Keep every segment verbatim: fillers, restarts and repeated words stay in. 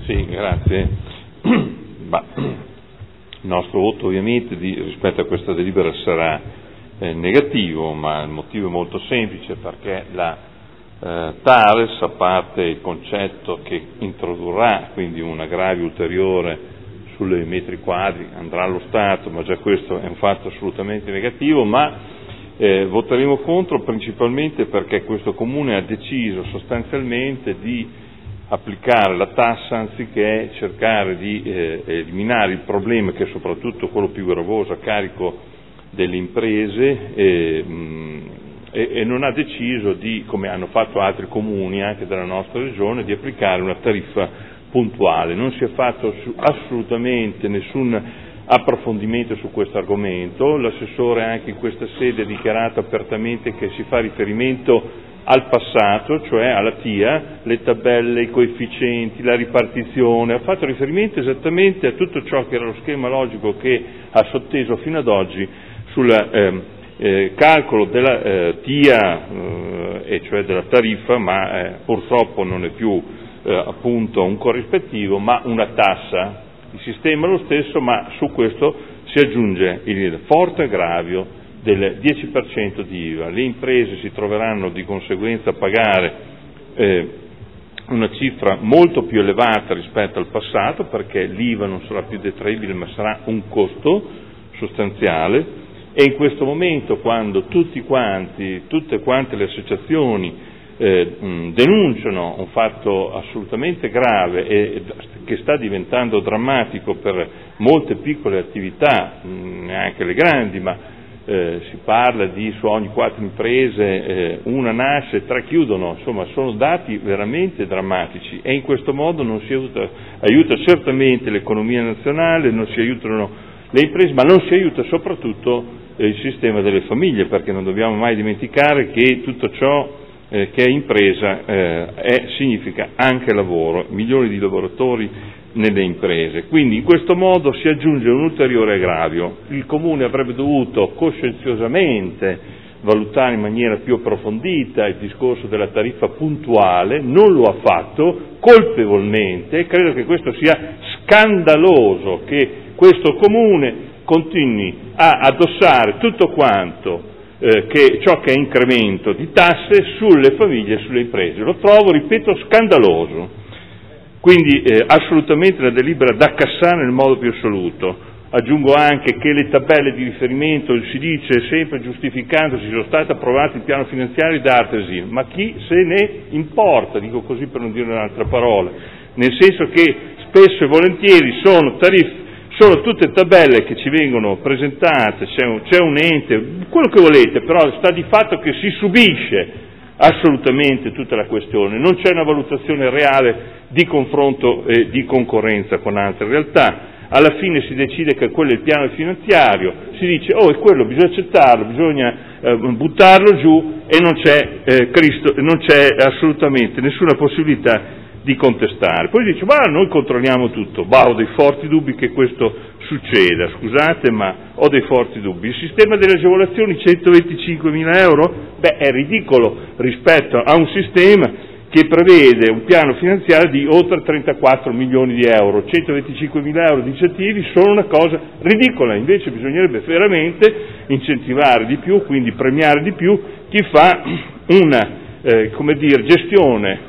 Sì, grazie. Bah, il nostro voto ovviamente di, rispetto a questa delibera sarà eh, negativo, ma il motivo è molto semplice, perché la eh, TARES, a parte il concetto che introdurrà quindi un aggravio ulteriore sulle metri quadri, andrà allo Stato, ma già questo è un fatto assolutamente negativo, ma eh, voteremo contro principalmente perché questo Comune ha deciso sostanzialmente di applicare la tassa anziché cercare di eh, eliminare il problema, che è soprattutto quello più gravoso a carico delle imprese, eh, mh, e, e non ha deciso di, come hanno fatto altri comuni anche della nostra regione, di applicare una tariffa puntuale. Non si è fatto assolutamente nessun approfondimento su questo argomento. L'assessore anche in questa sede ha dichiarato apertamente che si fa riferimento al passato, cioè alla T I A, le tabelle, i coefficienti, la ripartizione, ha fatto riferimento esattamente a tutto ciò che era lo schema logico che ha sotteso fino ad oggi sul eh, eh, calcolo della eh, T I A, eh, e cioè della tariffa, ma eh, purtroppo non è più eh, appunto un corrispettivo, ma una tassa. Il sistema è lo stesso, ma su questo si aggiunge il forte aggravio del dieci per cento di I V A. Le imprese si troveranno di conseguenza a pagare eh, una cifra molto più elevata rispetto al passato, perché l'I V A non sarà più detraibile, ma sarà un costo sostanziale, e in questo momento, quando tutti quanti, tutte quante le associazioni eh, mh, denunciano un fatto assolutamente grave e che sta diventando drammatico per molte piccole attività, mh, neanche le grandi, ma Eh, si parla di su ogni quattro imprese eh, una nasce, tre chiudono, insomma sono dati veramente drammatici, e in questo modo non si aiuta, aiuta certamente l'economia nazionale, non si aiutano le imprese, ma non si aiuta soprattutto eh, il sistema delle famiglie, perché non dobbiamo mai dimenticare che tutto ciò eh, che è impresa eh, è, significa anche lavoro, milioni di lavoratori nelle imprese. Quindi in questo modo si aggiunge un ulteriore aggravio. Il Comune avrebbe dovuto coscienziosamente valutare in maniera più approfondita il discorso della tariffa puntuale, non lo ha fatto colpevolmente, e credo che questo sia scandaloso che questo Comune continui a addossare tutto quanto eh, che ciò che è incremento di tasse sulle famiglie e sulle imprese. Lo trovo, ripeto, scandaloso. Quindi eh, assolutamente la delibera da cassare nel modo più assoluto. Aggiungo anche che le tabelle di riferimento, si dice sempre giustificandosi, sono state approvate il piano finanziario da Artesi, ma chi se ne importa, dico così per non dire un'altra parola, nel senso che spesso e volentieri sono tariffe, sono tutte tabelle che ci vengono presentate, c'è un, c'è un ente, quello che volete, però sta di fatto che si subisce assolutamente tutta la questione, non c'è una valutazione reale di confronto e di concorrenza con altre realtà. Alla fine si decide che quello è il piano finanziario, si dice oh è quello, bisogna accettarlo, bisogna eh, buttarlo giù, e non c'è, eh, Cristo, non c'è assolutamente nessuna possibilità di contestare. Poi dice ma noi controlliamo tutto, bah, ho dei forti dubbi che questo succeda, scusate, ma ho dei forti dubbi. Il sistema delle agevolazioni, centoventicinquemila euro, beh, è ridicolo rispetto a un sistema che prevede un piano finanziario di oltre trentaquattro milioni di euro. centoventicinquemila euro di incentivi sono una cosa ridicola, invece bisognerebbe veramente incentivare di più, quindi premiare di più chi fa una eh, come dire, gestione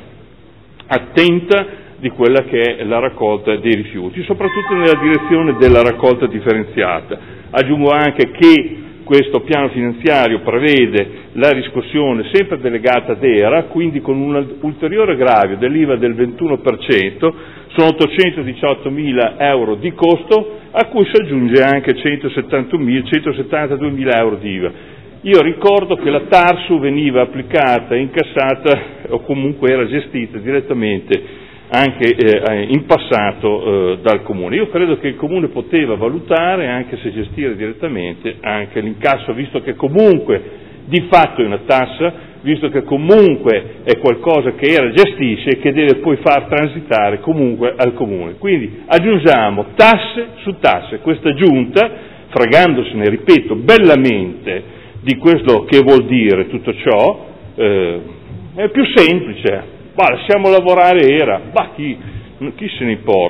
attenta di quella che è la raccolta dei rifiuti, soprattutto nella direzione della raccolta differenziata. Aggiungo anche che questo piano finanziario prevede la riscossione sempre delegata ad E R A, quindi con un ulteriore aggravio dell'I V A del ventuno per cento, sono ottocentodiciottomila euro di costo, a cui si aggiunge anche centosettantaduemila euro di I V A. Io ricordo che la TARSU veniva applicata, incassata o comunque era gestita direttamente anche eh, in passato eh, dal Comune. Io credo che il Comune poteva valutare, anche se gestire direttamente, anche l'incasso, visto che comunque di fatto è una tassa, visto che comunque è qualcosa che era gestisce e che deve poi far transitare comunque al Comune. Quindi aggiungiamo tasse su tasse. Questa Giunta, fregandosene, ripeto, bellamente di questo che vuol dire tutto ciò, eh, è più semplice. Bah, lasciamo lavorare E R A, bah, chi, chi se ne importa?